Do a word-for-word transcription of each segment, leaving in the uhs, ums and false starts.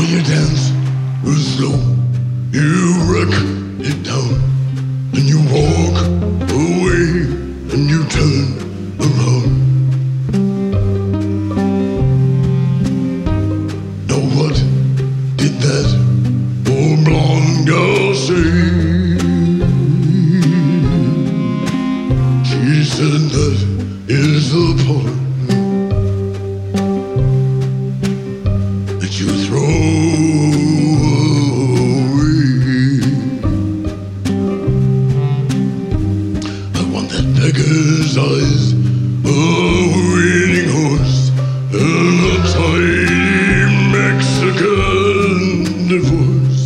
you dance real slow, you rock it down, and you walk away, and you turn around. Now what did that old blonde girl say? She said that is the part that you throw away. I want that beggar's eyes, a winning horse, and a tiny Mexican divorce.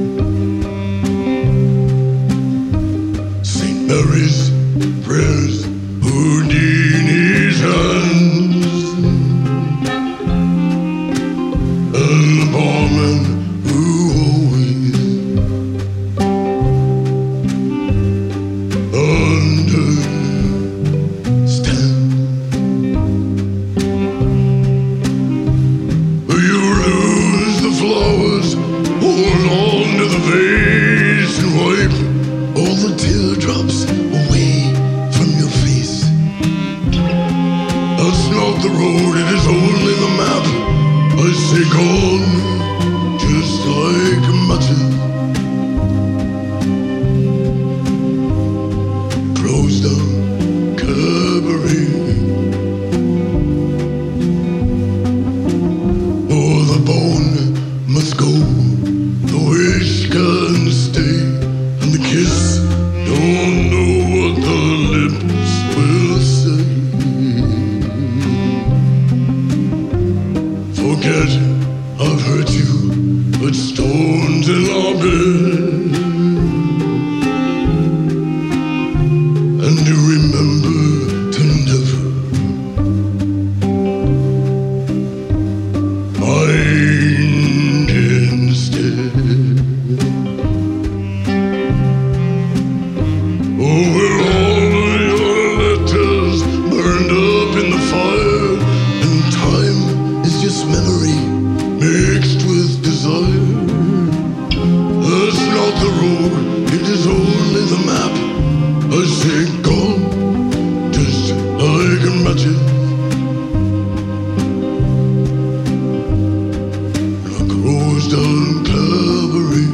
Saint Mary's prayers, Houdini's hands, and the barman who always understands. You lose the flowers, hold on to the vase and wipe all the teardrops away from your face. That's not the road, it is only the map. I say gone, just like matches. Closed down cabaret. Oh, the bone must go, the wish can stay, and the kiss don't know what the lips will say. Forget I've hurt you, but stones in our bed, and you remember to never mind instead. Oh, will all of your letters burned up in the fire, and time is just memory mixed with desire. That's not the road, it is only the map. I say gone, just like a matches. And a closed down cabaret.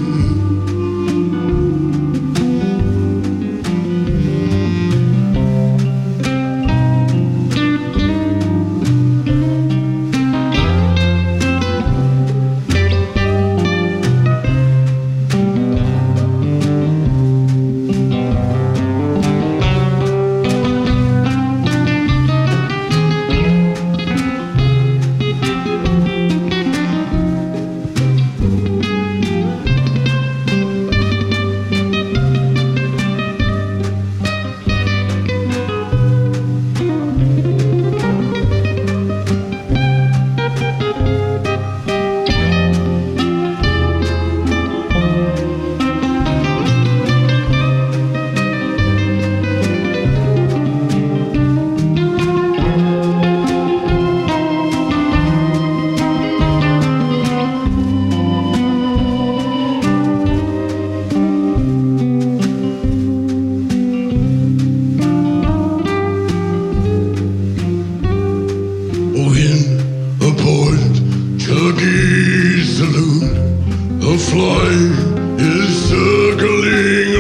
Chucky's saloon, a fly is circling